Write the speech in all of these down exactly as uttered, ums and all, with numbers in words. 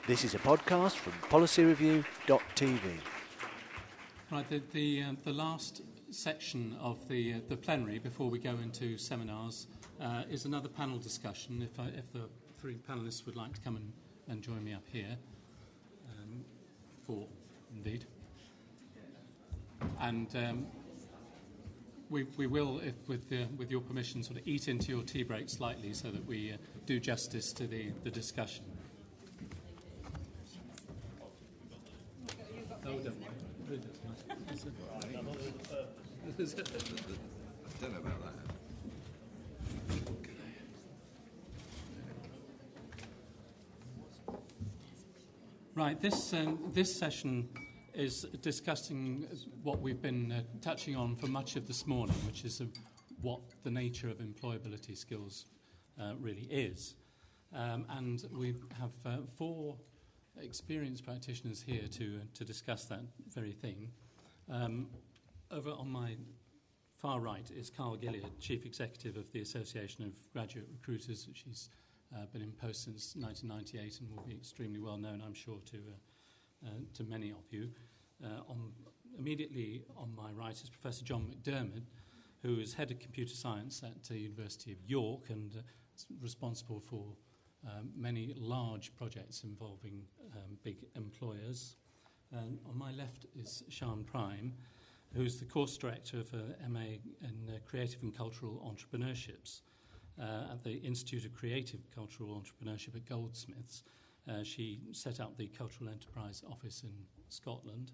This is a podcast from policy review dot t v. Right, the the, uh, the last section of the uh, the plenary before we go into seminars uh, is another panel discussion. If I, if the three panellists would like to come and, and join me up here, um, four indeed, and um, we we will, if with the, with your permission, sort of eat into your tea break slightly so that we uh, do justice to the the discussion. Oh, don't worry. I don't know about that. Right, this um, this session is discussing what we've been uh, touching on for much of this morning, which is uh, what the nature of employability skills uh, really is. Um, and we have uh, four experienced practitioners here to uh, to discuss that very thing. Um, over on my far right is Carl Gilliard, Chief Executive of the Association of Graduate Recruiters, which he's uh, been in post since nineteen ninety-eight and will be extremely well known, I'm sure, to uh, uh, to many of you. Uh, on, immediately on my right is Professor John McDermott, who is Head of Computer Science at the University of York and uh, responsible for Um, many large projects involving um, big employers. And on my left is Sian Prime, who's the course director of an M A in uh, Creative and Cultural Entrepreneurships uh, at the Institute of Creative Cultural Entrepreneurship at Goldsmiths. Uh, she set up the Cultural Enterprise Office in Scotland.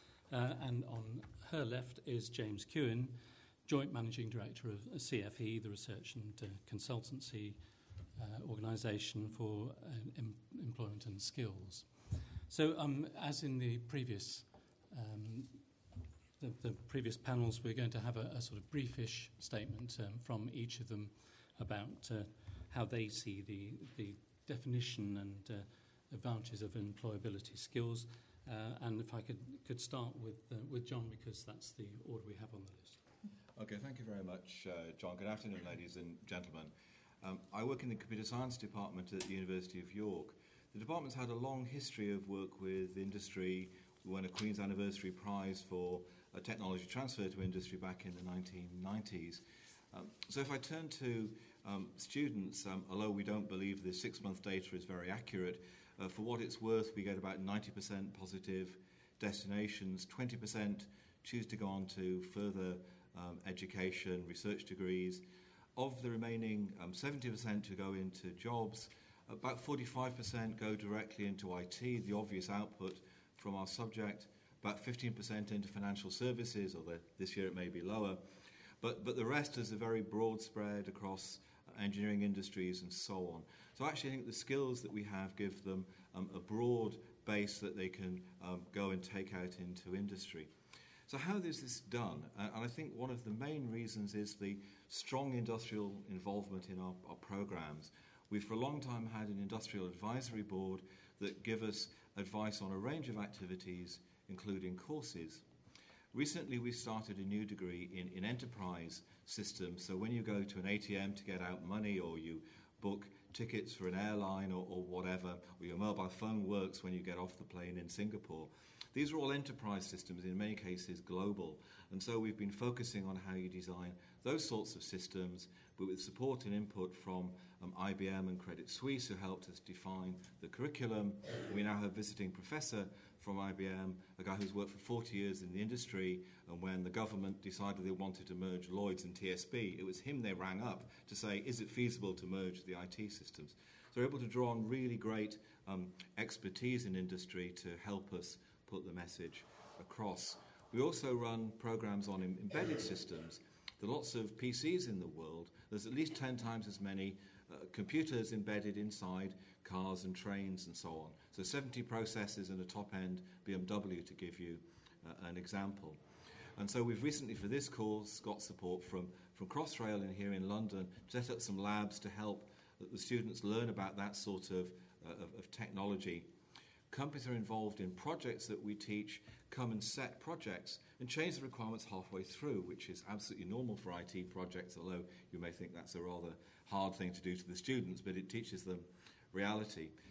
Uh, and on her left is James Kewen, Joint Managing Director of C F E, the Research and uh, Consultancy Uh, organisation for uh, em- employment and skills. So, um, as in the previous um, the, the previous panels, we're going to have a, a sort of briefish statement um, from each of them about uh, how they see the the definition and uh, advantages of employability skills. Uh, and if I could could start with uh, with John, because that's the order we have on the list. Okay, thank you very much, uh, John. Good afternoon, ladies and gentlemen. Um, I work in the Computer Science Department at the University of York. The department's had a long history of work with industry. We won a Queen's Anniversary Prize for a technology transfer to industry back in the nineteen nineties. Um, so if I turn to um, students, um, although we don't believe the six-month data is very accurate, uh, for what it's worth, we get about ninety percent positive destinations, twenty percent choose to go on to further um, education, research degrees. Of the remaining um, seventy percent to go into jobs, about forty-five percent go directly into I T, the obvious output from our subject, about fifteen percent into financial services, although this year it may be lower. But, but the rest is a very broad spread across engineering industries and so on. So actually I think the skills that we have give them um, a broad base that they can um, go and take out into industry. So how is this done? Uh, and I think one of the main reasons is the strong industrial involvement in our, our programs. We've for a long time had an industrial advisory board that give us advice on a range of activities, including courses. Recently we started a new degree in, in enterprise systems. So when you go to an A T M to get out money, or you book tickets for an airline or, or whatever, or your mobile phone works when you get off the plane in Singapore, these are all enterprise systems, in many cases global, and so we've been focusing on how you design those sorts of systems, but with support and input from um, I B M and Credit Suisse, who helped us define the curriculum. We now have a visiting professor from I B M, a guy who's worked for forty years in the industry, and when the government decided they wanted to merge Lloyds and T S B, it was him they rang up to say, is it feasible to merge the I T systems? So we're able to draw on really great um, expertise in industry to help us put the message across. We also run programs on em- embedded systems. There are lots of P Cs in the world. There's at least ten times as many uh, computers embedded inside cars and trains and so on. So seventy processors and a top-end B M W, to give you uh, an example. And so we've recently, for this course, got support from, from Crossrail in here in London to set up some labs to help the students learn about that sort of, uh, of, of technology. Companies are involved in projects that we teach, come and set projects and change the requirements halfway through, which is absolutely normal for I T projects, although you may think that's a rather hard thing to do to the students, but it teaches them reality.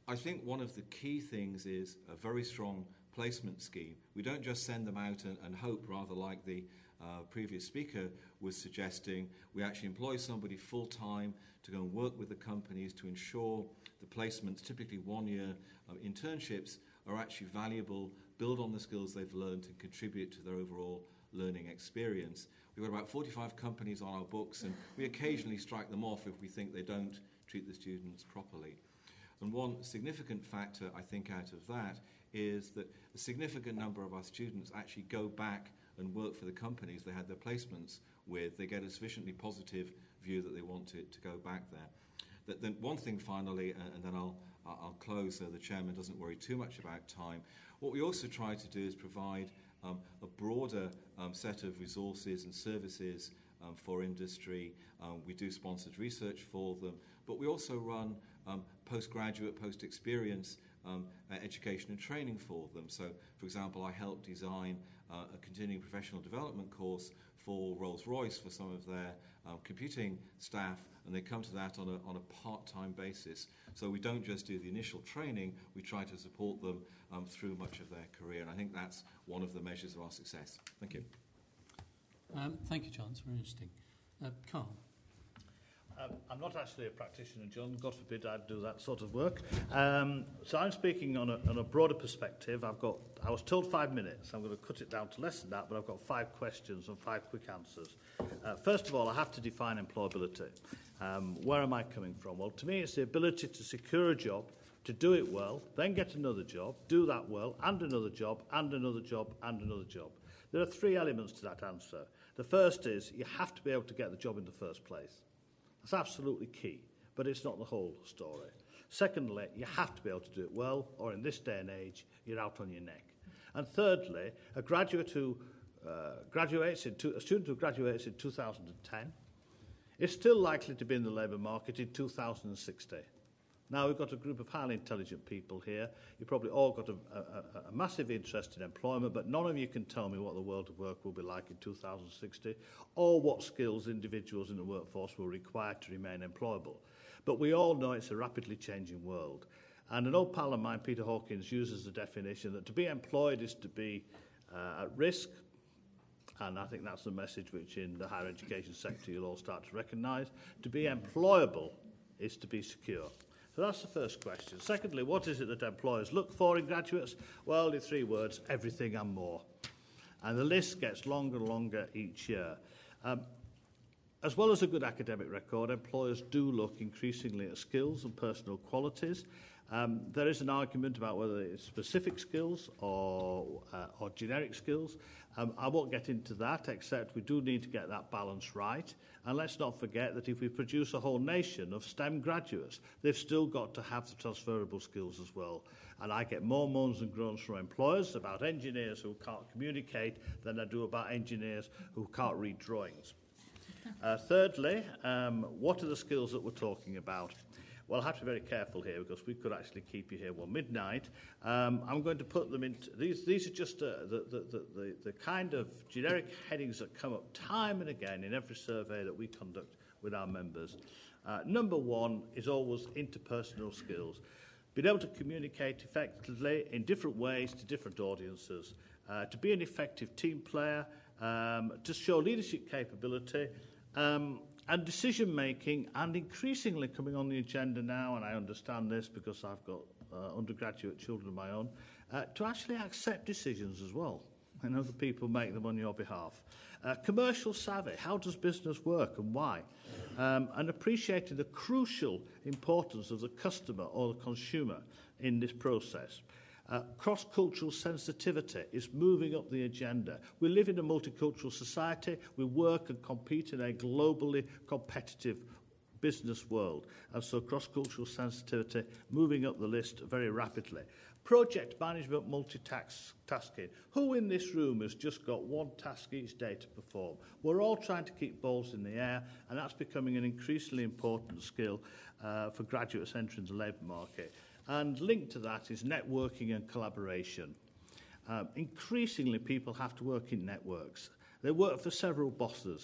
I think one of the key things is a very strong placement scheme. We don't just send them out and, and hope, rather like the uh, previous speaker was suggesting. We actually employ somebody full-time to go and work with the companies to ensure the placements, typically one-year uh, internships, are actually valuable, build on the skills they've learned and contribute to their overall learning experience. We've got about forty-five companies on our books, and we occasionally strike them off if we think they don't treat the students properly. And one significant factor, I think, out of that is that a significant number of our students actually go back and work for the companies they had their placements with. They get a sufficiently positive view that they want to, to go back there. That, then one thing finally, uh, and then I'll, I'll close so the chairman doesn't worry too much about time. What we also try to do is provide um, a broader um, set of resources and services um, for industry. Um, we do sponsored research for them, but we also run um, postgraduate, post-experience um, uh, education and training for them. So, for example, I helped design uh, a continuing professional development course for Rolls-Royce for some of their um, computing staff, and they come to that on a, on a part-time basis. So we don't just do the initial training, we try to support them um, through much of their career, and I think that's one of the measures of our success. Thank you. Um, thank you, John. It's very interesting. Uh, Carl. Um, I'm not actually a practitioner, John. God forbid I'd do that sort of work. Um, so I'm speaking on a, on a broader perspective. I've got, I was told five minutes. I'm going to cut it down to less than that, but I've got five questions and five quick answers. Uh, first of all, I have to define employability. Um, where am I coming from? Well, to me, it's the ability to secure a job, to do it well, then get another job, do that well, and another job, and another job, and another job. There are three elements to that answer. The first is you have to be able to get the job in the first place. That's absolutely key, but it's not the whole story. Secondly, you have to be able to do it well, or in this day and age, you're out on your neck. And thirdly, a graduate who uh, graduates in two, a student who graduates in two thousand ten is still likely to be in the labour market in two thousand sixty. Now, we've got a group of highly intelligent people here. You've probably all got a, a, a massive interest in employment, but none of you can tell me what the world of work will be like in two thousand sixty or what skills individuals in the workforce will require to remain employable. But we all know it's a rapidly changing world. And an old pal of mine, Peter Hawkins, uses the definition that to be employed is to be uh, at risk, and I think that's the message which in the higher education sector you'll all start to recognise. To be employable is to be secure. So that's the first question. Secondly, what is it that employers look for in graduates? Well, in three words, everything and more. And the list gets longer and longer each year. Um, as well as a good academic record, employers do look increasingly at skills and personal qualities. Um, there is an argument about whether it's specific skills or, uh, or generic skills. Um, I won't get into that, except we do need to get that balance right. And let's not forget that if we produce a whole nation of STEM graduates, they've still got to have the transferable skills as well. And I get more moans and groans from employers about engineers who can't communicate than I do about engineers who can't read drawings. Uh, thirdly, um, what are the skills that we're talking about? Well, I have to be very careful here because we could actually keep you here till midnight. Um, I'm going to put them into these. These are just uh, the, the, the, the kind of generic headings that come up time and again in every survey that we conduct with our members. Uh, number one is always interpersonal skills. Being able to communicate effectively in different ways to different audiences, uh, to be an effective team player, um, to show leadership capability, um, and decision-making, and increasingly coming on the agenda now, and I understand this because I've got uh, undergraduate children of my own, uh, to actually accept decisions as well, and other people make them on your behalf. Uh, commercial savvy, how does business work and why? Um, and appreciating the crucial importance of the customer or the consumer in this process. Uh, cross-cultural sensitivity is moving up the agenda. We live in a multicultural society. We work and compete in a globally competitive business world. And so cross-cultural sensitivity moving up the list very rapidly. Project management, multitasking. Who in this room has just got one task each day to perform? We're all trying to keep balls in the air, and that's becoming an increasingly important skill uh, for graduates entering the labour market. And linked to that is networking and collaboration. Um, increasingly, people have to work in networks. They work for several bosses. They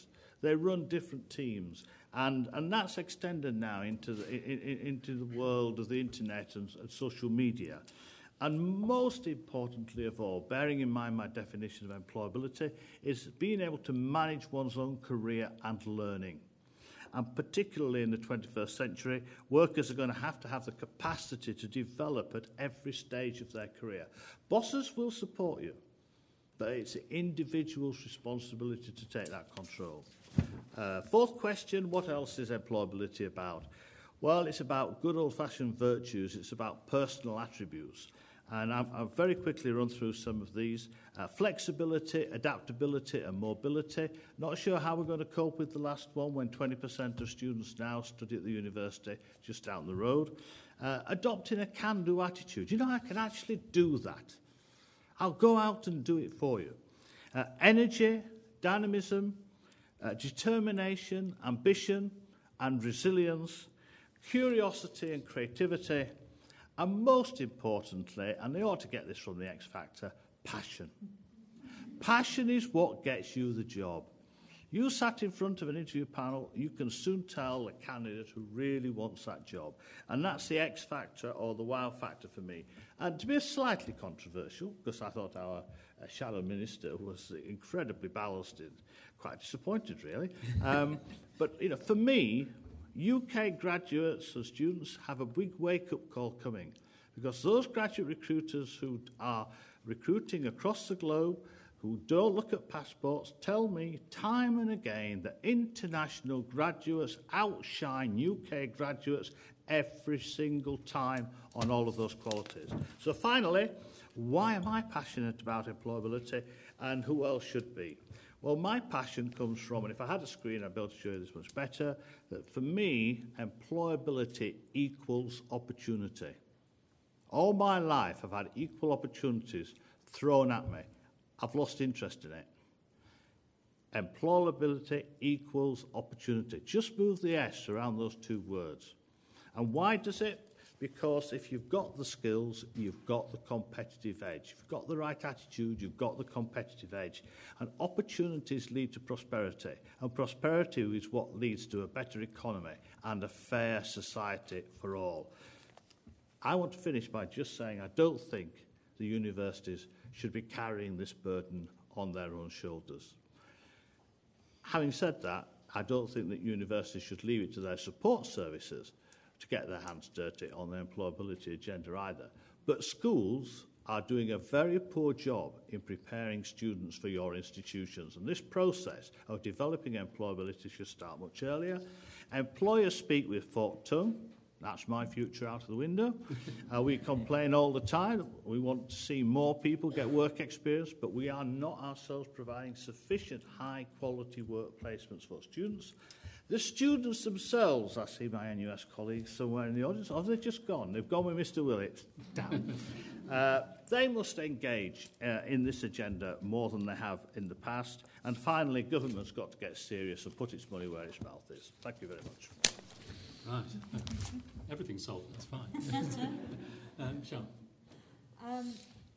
They run different teams. And, and that's extended now into the, in, in, into the world of the internet and, and social media. And most importantly of all, bearing in mind my definition of employability, is being able to manage one's own career and learning. And particularly in the twenty-first century, workers are going to have to have the capacity to develop at every stage of their career. Bosses will support you, but it's the individual's responsibility to take that control. Uh, fourth question, what else is employability about? Well, it's about good old-fashioned virtues. It's about personal attributes. And I'll, I'll very quickly run through some of these. Uh, flexibility, adaptability and mobility. Not sure how we're going to cope with the last one when twenty percent of students now study at the university just down the road. Uh, adopting a can-do attitude. You know, I can actually do that. I'll go out and do it for you. Uh, energy, dynamism, uh, determination, ambition and resilience, curiosity and creativity, and most importantly, and they ought to get this from the X Factor, passion. Passion is what gets you the job. You sat in front of an interview panel, you can soon tell a candidate who really wants that job. And that's the X Factor or the wow factor for me. And to be slightly controversial, because I thought our uh, shadow minister was incredibly balanced and quite disappointed, really. Um, but, you know, for me, U K graduates and students have a big wake-up call coming, because those graduate recruiters who are recruiting across the globe, who don't look at passports, tell me time and again that international graduates outshine U K graduates every single time on all of those qualities. So finally, why am I passionate about employability, and who else should be? Well, my passion comes from, and if I had a screen, I'd be able to show you this much better, that for me, employability equals opportunity. All my life, I've had equal opportunities thrown at me. I've lost interest in it. Employability equals opportunity. Just move the S around those two words. And why does it? Because if you've got the skills, you've got the competitive edge. If you've got the right attitude, you've got the competitive edge. And opportunities lead to prosperity. And prosperity is what leads to a better economy and a fair society for all. I want to finish by just saying I don't think the universities should be carrying this burden on their own shoulders. Having said that, I don't think that universities should leave it to their support services to get their hands dirty on the employability agenda either. But schools are doing a very poor job in preparing students for your institutions. And this process of developing employability should start much earlier. Employers speak with forked tongue. That's my future out of the window. Uh, we complain all the time. We want to see more people get work experience, but we are not ourselves providing sufficient high-quality work placements for students. The students themselves, I see my N U S colleagues somewhere in the audience, oh, they've just gone. They've gone with Mister Willett. Damn. uh, they must engage uh, in this agenda more than they have in the past. And finally, government's got to get serious and put its money where its mouth is. Thank you very much. Right. Everything's solved. That's fine. um, Sean. Um,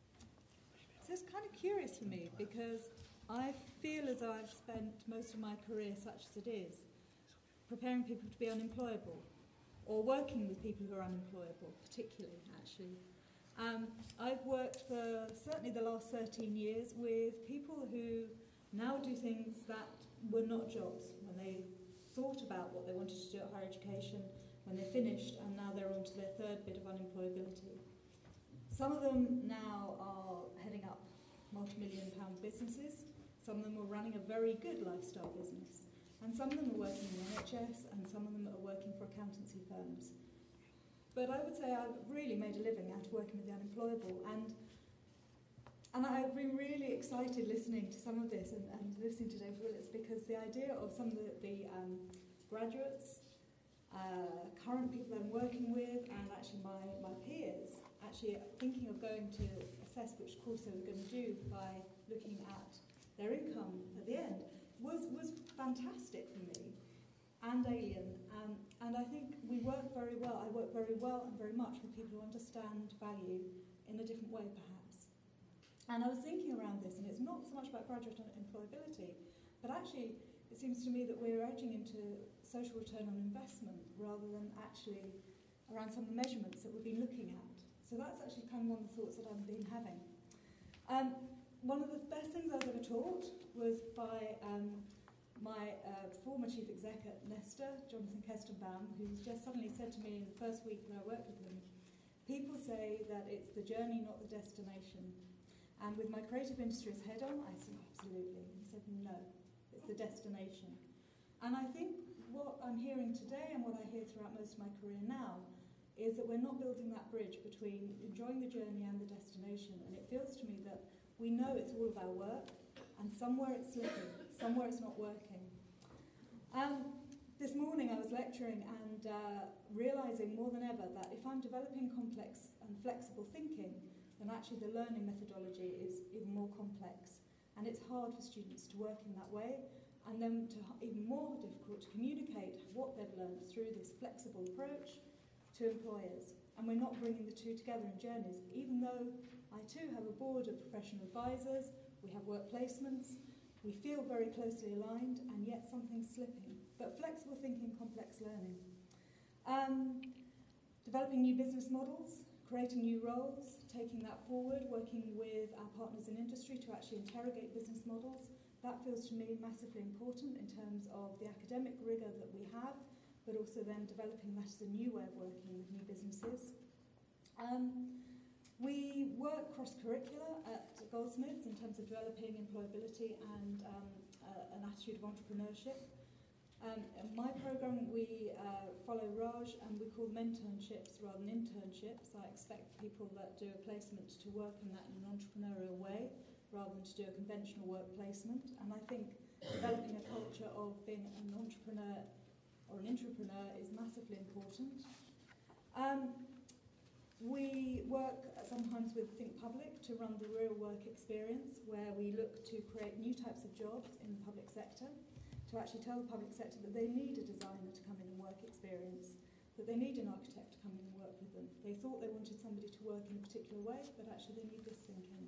so it's kind of curious for me, because I feel as though I've spent most of my career, such as it is, preparing people to be unemployable, or working with people who are unemployable, particularly, actually. Um, I've worked for certainly the last thirteen years with people who now do things that were not jobs, when they thought about what they wanted to do at higher education, when they finished, and now they're on to their third bit of unemployability. Some of them now are heading up multi-million pound businesses. Some of them are running a very good lifestyle business. And some of them are working in the N H S, and some of them are working for accountancy firms. But I would say I've really made a living out of working with the unemployable, and and I've been really excited listening to some of this and, and listening to David Willetts, because the idea of some of the, the um, graduates, uh, current people that I'm working with, and actually my, my peers, actually thinking of going to assess which course they were going to do by looking at their income at the end, was, was fantastic for me and alien. Um, and I think we work very well. I work very well and very much with people who understand value in a different way, perhaps. And I was thinking around this, and it's not so much about graduate employability, but actually it seems to me that we're edging into social return on investment rather than actually around some of the measurements that we've been looking at. So that's actually kind of one of the thoughts that I've been having. Um, one of the best things I was ever taught was by um, my uh, former chief exec at Nesta, Jonathan Kestenbaum, who's just suddenly said to me in the first week that I worked with him, people say that it's the journey, not the destination. And with my creative industries head on, I said, absolutely. He said, no, it's the destination. And I think what I'm hearing today and what I hear throughout most of my career now is that we're not building that bridge between enjoying the journey and the destination. And it feels to me that we know it's all of our work, and somewhere it's slipping, somewhere it's not working. Um, this morning I was lecturing and uh, realising more than ever that if I'm developing complex and flexible thinking, then actually the learning methodology is even more complex. And it's hard for students to work in that way, and then to even more difficult to communicate what they've learned through this flexible approach to employers. And we're not bringing the two together in journeys, even though I too have a board of professional advisors, we have work placements, we feel very closely aligned, and yet something's slipping. But flexible thinking, complex learning. Um, developing new business models, creating new roles, taking that forward, working with our partners in industry to actually interrogate business models. That feels to me massively important in terms of the academic rigour that we have, but also then developing that as a new way of working with new businesses. Um, we work cross-curricular at Goldsmiths in terms of developing employability and um, uh, an attitude of entrepreneurship. Um, in my programme, we uh, follow Raj and we call them internships rather than internships. I expect people that do a placement to work in that in an entrepreneurial way rather than to do a conventional work placement. And I think developing a culture of being an entrepreneur or an intrapreneur is massively important. Um, we work sometimes with Think Public to run the real work experience, where we look to create new types of jobs in the public sector, to actually tell the public sector that they need a designer to come in and work experience, that they need an architect to come in and work with them. They thought they wanted somebody to work in a particular way, but actually they need this thinking.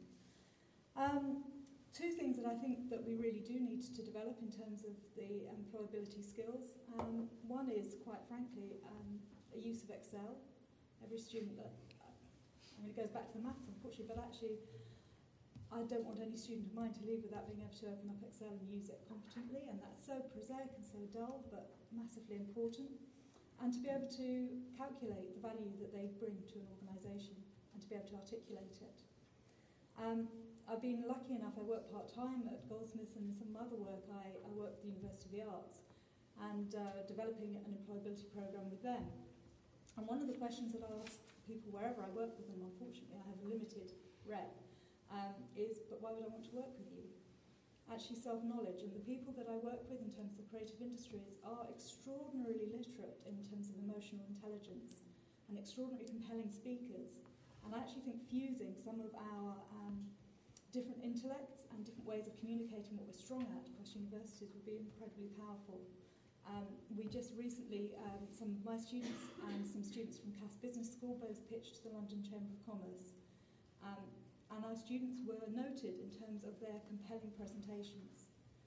Um, two things that I think that we really do need to develop in terms of the employability skills. Um, one is, quite frankly, um, a use of Excel. Every student that, I mean, it goes back to the maths, unfortunately, but actually, I don't want any student of mine to leave without being able to open up Excel and use it competently, and that's so prosaic and so dull, but massively important. And to be able to calculate the value that they bring to an organisation, and to be able to articulate it. Um, I've been lucky enough, I work part-time at Goldsmiths, and in some other work I, I work at the University of the Arts, and uh, developing an employability programme with them. And one of the questions that I ask people wherever I work with them, unfortunately I have a limited rep, um, is, but why would I want to work with you? Actually self-knowledge, and the people that I work with in terms of creative industries are extraordinarily literate in terms of emotional intelligence and extraordinarily compelling speakers. And I actually think fusing some of our um, different intellects and different ways of communicating what we're strong at across universities would be incredibly powerful. Um, we just recently, um, some of my students and some students from Cass Business School both pitched to the London Chamber of Commerce. Um, and our students were noted in terms of their compelling presentations.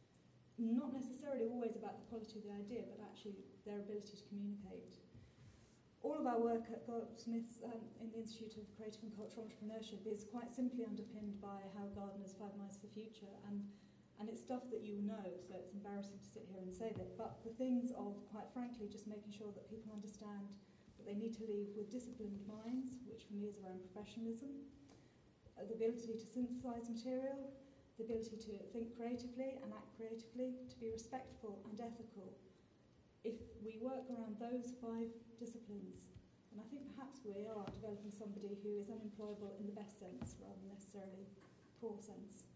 Not necessarily always about the quality of the idea, but actually their ability to communicate. All of our work at Goldsmiths um, in the Institute of Creative and Cultural Entrepreneurship is quite simply underpinned by Howard Gardner's Five Minds for the Future, and And it's stuff that you know, so it's embarrassing to sit here and say that. But the things of, quite frankly, just making sure that people understand that they need to leave with disciplined minds, which for me is around professionalism, uh, the ability to synthesise material, the ability to think creatively and act creatively, to be respectful and ethical. If we work around those five disciplines, and I think perhaps we are developing somebody who is unemployable in the best sense rather than necessarily poor sense.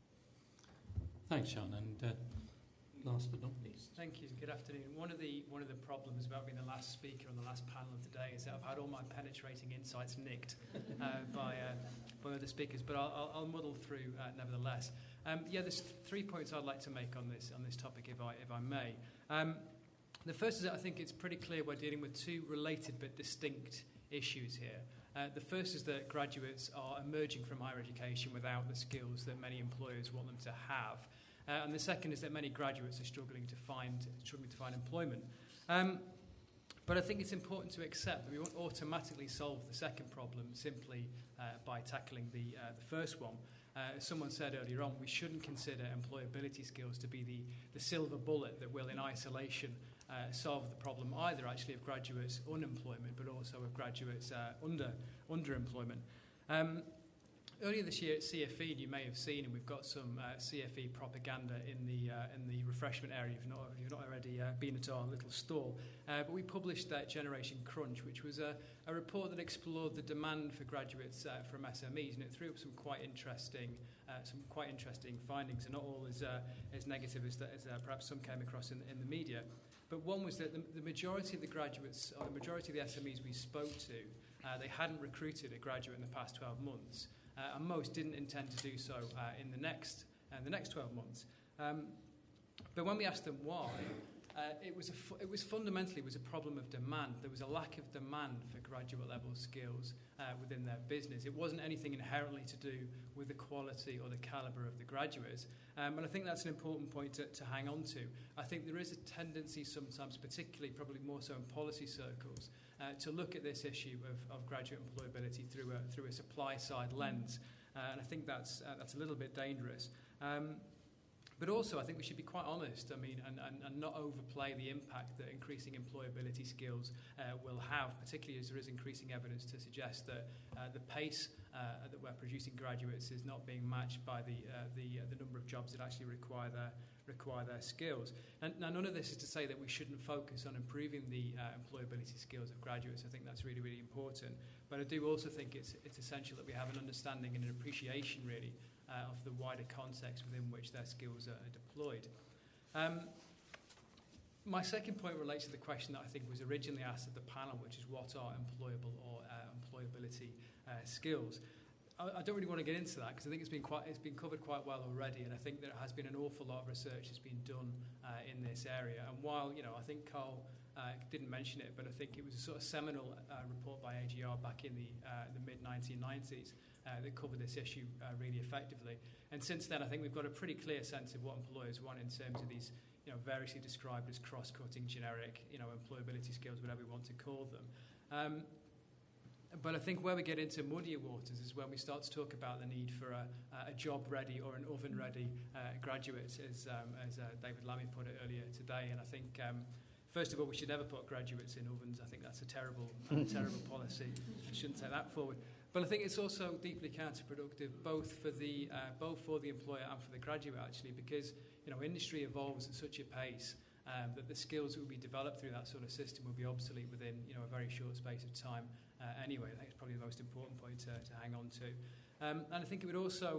Thanks, Sean. And uh, last but not least. Thank you. Good afternoon. One of the one of the problems about being the last speaker on the last panel of today is that I've had all my penetrating insights nicked uh, by uh, by other speakers, but I'll, I'll, I'll muddle through uh, nevertheless. Um, yeah, there's three points I'd like to make on this on this topic, if I if I may. Um, the first is that I think it's pretty clear we're dealing with two related but distinct issues here. Uh, the first is that graduates are emerging from higher education without the skills that many employers want them to have. Uh, and the second is that many graduates are struggling to find struggling to find employment. Um, but I think it's important to accept that we won't automatically solve the second problem simply uh, by tackling the uh, the first one. Uh, as someone said earlier on, we shouldn't consider employability skills to be the, the silver bullet that will, in isolation, uh, solve the problem either actually of graduates' unemployment, but also of graduates' uh, under underemployment. Um, Earlier this year at C F E, you may have seen, and we've got some uh, C F E propaganda in the uh, in the refreshment area if you've not, if you've not already uh, been at our little stall. Uh, but we published that Generation Crunch, which was a, a report that explored the demand for graduates uh, from S M Es, and it threw up some quite interesting uh, some quite interesting findings, and not all as uh, as negative as, that, as uh, perhaps some came across in, in the media. But one was that the, the majority of the graduates, or the majority of the S M Es we spoke to, uh, they hadn't recruited a graduate in the past twelve months. Uh, and most didn't intend to do so uh, in the next uh, the next twelve months. Um, but when we asked them why, uh, it was a fu- it was fundamentally it was a problem of demand. There was a lack of demand for graduate level skills uh, within their business. It wasn't anything inherently to do with the quality or the calibre of the graduates. Um, and I think that's an important point to, to hang on to. I think there is a tendency sometimes, particularly probably more so in policy circles, Uh, to look at this issue of, of graduate employability through a through a supply side lens, uh, and I think that's uh, that's a little bit dangerous. Um, but also, I think we should be quite honest. I mean, and, and, and not overplay the impact that increasing employability skills uh, will have, particularly as there is increasing evidence to suggest that uh, the pace uh, that we're producing graduates is not being matched by the uh, the uh, the number of jobs that actually require their require their skills. And now, none of this is to say that we shouldn't focus on improving the uh, employability skills of graduates. I think that's really, really important. But I do also think it's it's essential that we have an understanding and an appreciation, really, uh, of the wider context within which their skills are, are deployed. Um, my second point relates to the question that I think was originally asked at the panel, which is what are employable or uh, employability uh, skills? I don't really want to get into that because I think it's been quite it's been covered quite well already, and I think there has been an awful lot of research that's been done uh, in this area. And while you know I think Carl uh, didn't mention it, but I think it was a sort of seminal uh, report by A G R back in the uh, the mid nineteen nineties uh, that covered this issue uh, really effectively. And since then, I think we've got a pretty clear sense of what employers want in terms of these you know variously described as cross-cutting, generic you know employability skills, whatever we want to call them. Um, But I think where we get into muddier waters is when we start to talk about the need for a, a job-ready or an oven-ready uh, graduate, as, um, as uh, David Lammy put it earlier today. And I think, um, first of all, we should never put graduates in ovens. I think that's a terrible, uh, terrible policy. We shouldn't take that forward. But I think it's also deeply counterproductive, both for the uh, both for the employer and for the graduate, actually, because you know industry evolves at such a pace um, that the skills that will be developed through that sort of system will be obsolete within you know a very short space of time. Uh, anyway, I think it's probably the most important point to, to hang on to. Um, and I think it would also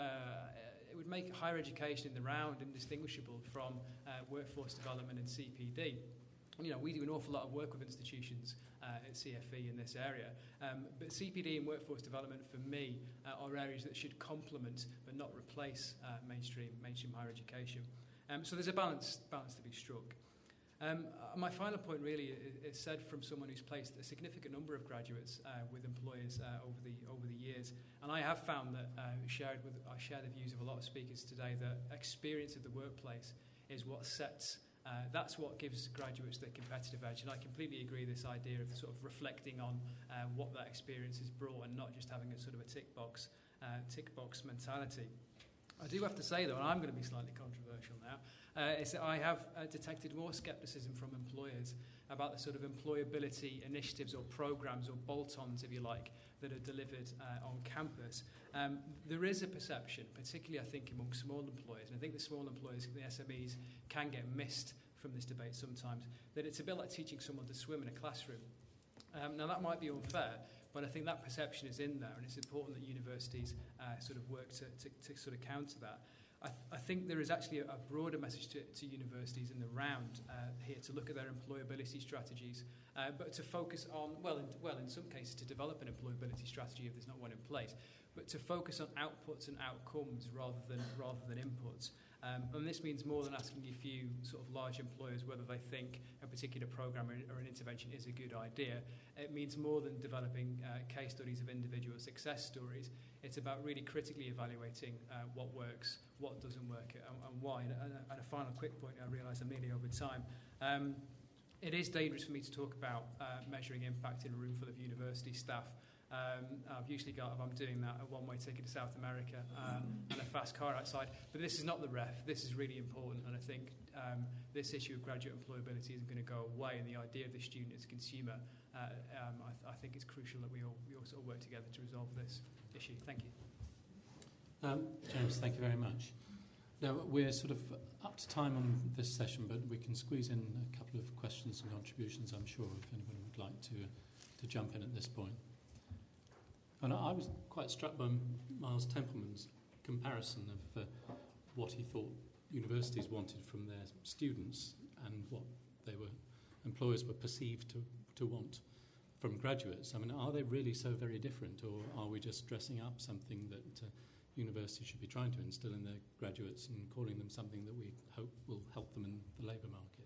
uh, it would make higher education in the round indistinguishable from uh, workforce development and C P D. You know, we do an awful lot of work with institutions uh, at C F E in this area, um, but C P D and workforce development for me uh, are areas that should complement but not replace uh, mainstream mainstream higher education. Um, so there's a balance balance to be struck. Um, my final point really is, is said from someone who's placed a significant number of graduates uh, with employers uh, over the over the years, and I have found that uh, shared with I share the views of a lot of speakers today that experience of the workplace is what sets uh, that's what gives graduates their competitive edge, and I completely agree this idea of sort of reflecting on uh, what that experience has brought and not just having a sort of a tick box uh, tick box mentality. I do have to say, though, and I'm going to be slightly controversial now, uh, is that I have uh, detected more scepticism from employers about the sort of employability initiatives or programs or bolt-ons, if you like, that are delivered uh, on campus. Um, there is a perception, particularly I think among small employers, and I think the small employers, the S M Es, can get missed from this debate sometimes, that it's a bit like teaching someone to swim in a classroom. Um, now, that might be unfair, but I think that perception is in there, and it's important that universities uh, sort of work to, to, to sort of counter that. I, th- I think there is actually a, a broader message to, to universities in the round uh, here to look at their employability strategies, uh, but to focus on, well in, well, in some cases, to develop an employability strategy if there's not one in place, but to focus on outputs and outcomes rather than rather than inputs. Um, and this means more than asking a few sort of large employers whether they think a particular program or, or an intervention is a good idea. It means more than developing uh, case studies of individual success stories. It's about really critically evaluating uh, what works, what doesn't work, and, and why. And, and, and a final quick point, I realise I'm nearly over time. Um, it is dangerous for me to talk about uh, measuring impact in a room full of university staff. Um, I've usually got, if I'm doing that, a one-way ticket to South America uh, and a fast car outside. But this is not the ref. This is really important. And I think um, this issue of graduate employability isn't going to go away. And the idea of the student as a consumer, uh, um, I, th- I think it's crucial that we all, we all sort of work together to resolve this issue. Thank you. Um, James, thank you very much. Now, we're sort of up to time on this session, but we can squeeze in a couple of questions and contributions, I'm sure, if anyone would like to, to jump in at this point. And I was quite struck by Miles Templeman's comparison of uh, what he thought universities wanted from their students and what they were employers were perceived to, to want from graduates. I mean, are they really so very different, or are we just dressing up something that uh, universities should be trying to instill in their graduates and calling them something that we hope will help them in the labour market?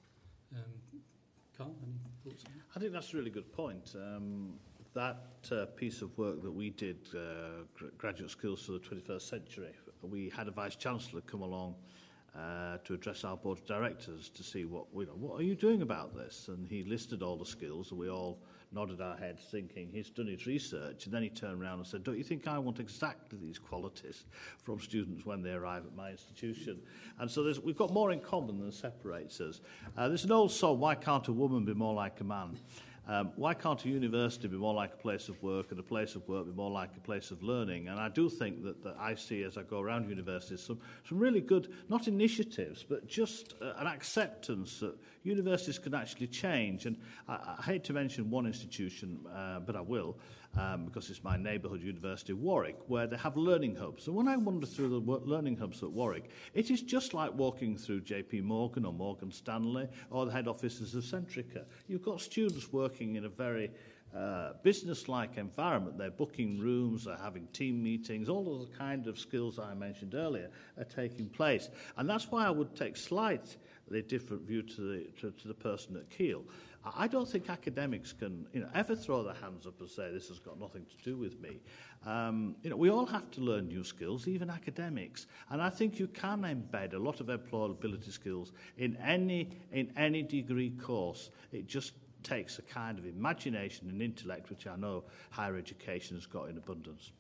Um, Carl, any thoughts on that? I think that's a really good point. Um, that uh, piece of work that we did, uh, gr- Graduate Skills for the twenty-first century, we had a Vice-Chancellor come along uh, to address our board of directors to see what, you know, what are you doing about this? And he listed all the skills, and we all nodded our heads thinking he's done his research, and then he turned around and said, don't you think I want exactly these qualities from students when they arrive at my institution? And so there's, we've got more in common than separates us. Uh, there's an old song, why can't a woman be more like a man? Um, why can't a university be more like a place of work, and a place of work be more like a place of learning? And I do think that, that I see, as I go around universities, some, some really good, not initiatives, but just uh, an acceptance that universities can actually change. And I, I hate to mention one institution, uh, but I will, um, because it's my neighbourhood university, Warwick, where they have learning hubs. And when I wander through the learning hubs at Warwick, it is just like walking through J P Morgan or Morgan Stanley or the head offices of Centrica. You've got students working in a very uh, business-like environment. They're booking rooms, they're having team meetings, all of the kind of skills I mentioned earlier are taking place. And that's why I would take slightly different view to the, to, to the person at Keele. I don't think academics can, you know, ever throw their hands up and say this has got nothing to do with me. Um, you know, we all have to learn new skills, even academics, and I think you can embed a lot of employability skills in any in any degree course. It just takes a kind of imagination and intellect, which I know higher education has got in abundance.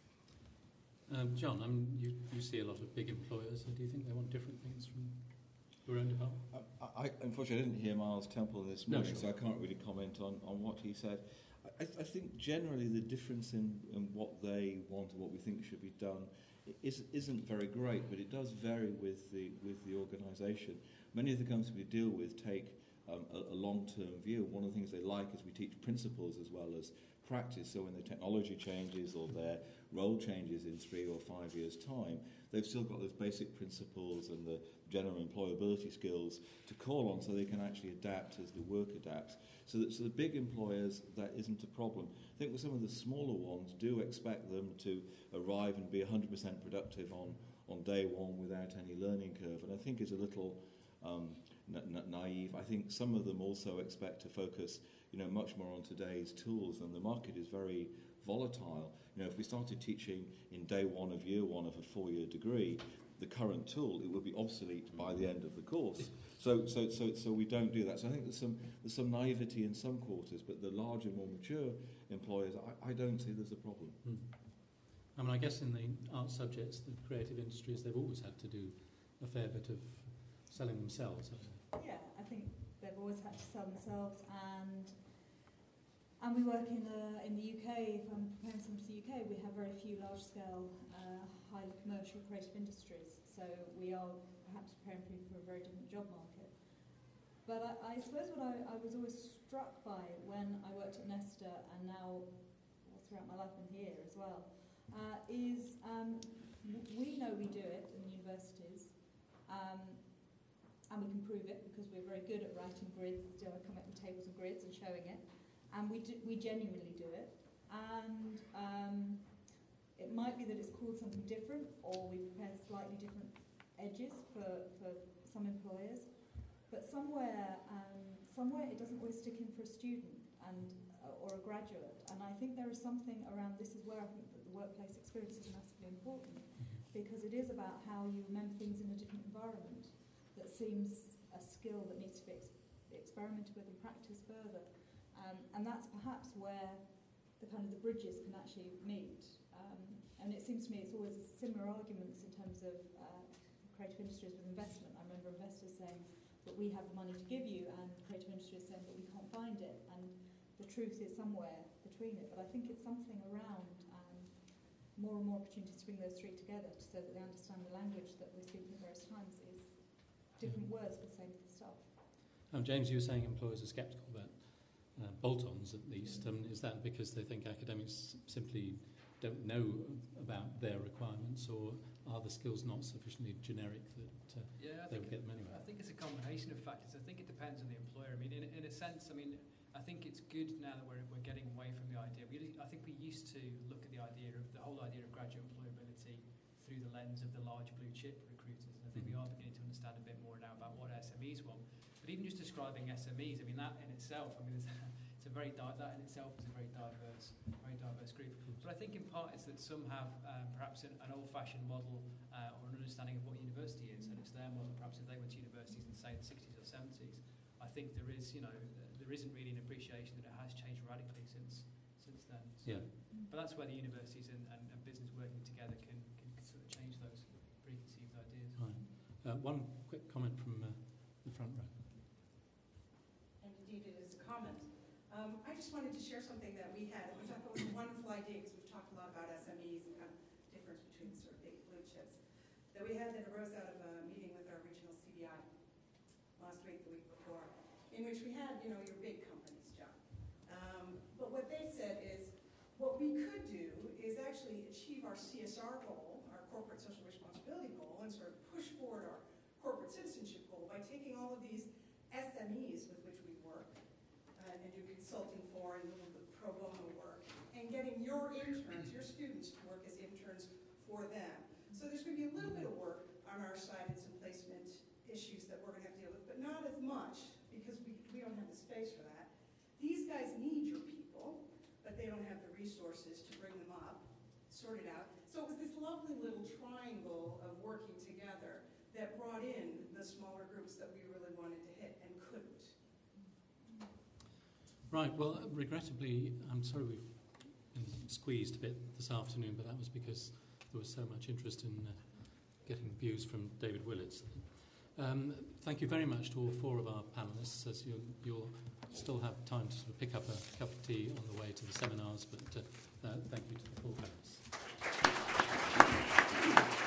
Um, John, I mean, you, you see a lot of big employers. Do you think they want different things from your own department? I, I, unfortunately, I didn't hear Miles Temple this morning, no, sure. so I can't really comment on, on what he said. I, I think generally the difference in, in what they want and what we think should be done is, isn't very great, but it does vary with the with the organisation. Many of the companies we deal with take um, a, a long-term view. One of the things they like is we teach principles as well as practice, so when the technology changes or their role changes in three or five years' time, they've still got those basic principles and the general employability skills to call on so they can actually adapt as the work adapts. So that so the big employers, that isn't a problem. I think with some of the smaller ones, do expect them to arrive and be one hundred percent productive on, on day one without any learning curve, and I think is a little um, na- na- naive. I think some of them also expect to focus, you know, much more on today's tools, and the market is very volatile. You know, if we started teaching in day one of year one of a four-year degree, the current tool, it would be obsolete by the end of the course. So, so, so, so we don't do that. So I think there's some there's some naivety in some quarters, but the larger, more mature employers, I, I don't see there's a problem. Hmm. I mean, I guess in the art subjects, the creative industries, they've always had to do a fair bit of selling themselves, haven't they? Yeah, I think they've always had to sell themselves, and and we work in the in the U K. If I'm preparing something to the U K, we have very few large-scale, uh, highly commercial creative industries. So we are perhaps preparing people for a very different job market. But I, I suppose what I, I was always struck by when I worked at Nesta, and now well, throughout my life and here as well, uh, is um, we know we do it in universities. Um, And we can prove it because we're very good at writing grids, you know, coming up with tables and grids and showing it. And we do, we genuinely do it. And um, called something different, or we've prepared slightly different edges for, for some employers. But somewhere, um, somewhere it doesn't always stick in for a student and uh, or a graduate. And I think there is something around this is where I think that the workplace experience is massively important, because it is about how you remember things in a different environment that seems a skill that needs to be ex- experimented with and practiced further. Um, and that's perhaps where the kind of the bridges can actually meet. Um, and it seems to me it's always similar arguments in terms of uh, creative industries with investment. I remember investors saying, but we have the money to give you, and creative industries saying, but we can't find it. And the truth is somewhere between it. But I think it's something around um, more and more opportunities to bring those three together so that they understand the language that we're speaking at various times is different mm. words for the same stuff. Um, James, you were saying employers are sceptical about uh, bolt-ons at least. Um, is that because they think academics simply don't know about their requirements, or are the skills not sufficiently generic that uh, yeah, they would get them anyway? I think it's a combination of factors. I think it depends on the employer. I mean, in, in a sense, I mean, I think it's good now that we're, we're getting away from the idea. We, I think we used to look at the idea of the whole idea of graduate employability through the lens of the large blue chip recruiters, and I think mm-hmm. we are beginning to understand a bit more now about what S M Es want. But even just describing S M Es, I mean, that in itself, I mean, it's, it's a very di- that in itself is a very diverse, very diverse group. But I think in part it's that some have um, perhaps an, an old-fashioned model uh, or an understanding of what university is, and it's their model. Perhaps if they went to universities in say the sixties or seventies, I think there is, you know, there isn't really an appreciation that it has changed radically since since then. So, yeah. But that's where the universities and, and, and business working together can, can sort of change those preconceived ideas. Right. Uh, one quick comment from uh, the front row. And indeed, it is a comment. Um, I just wanted to share something that we had, which I thought was a wonderful idea, because we've talked a lot about S M Es and kind of difference between the sort of big blue chips, that we had that arose out of a meeting with our regional C B I last week, the week before, in which we had, you know, your big companies, John. Um, but what they said is, what we could do is actually achieve our C S R goal, our corporate social responsibility goal, and sort of push forward our corporate citizenship goal by taking all of these S M Es with which we work uh, and do consulting for and a little bit pro bono work, and getting your interns, your students, to work as interns for them. So there's going to be a little bit of work on our side and some placement issues that we're going to have to deal with, but not as much, because we, we don't have the space for that. These guys need your people, but they don't have the resources to bring them up, sort it out. So it was this lovely little triangle of working together that brought in the smaller groups that we really wanted to hit and couldn't. Right, well, regrettably, I'm sorry we've been squeezed a bit this afternoon, but that was because there was so much interest in uh, getting views from David Willits. Um, thank you very much to all four of our panellists, as you, you'll still have time to sort of pick up a cup of tea on the way to the seminars, but uh, uh, thank you to the four panellists.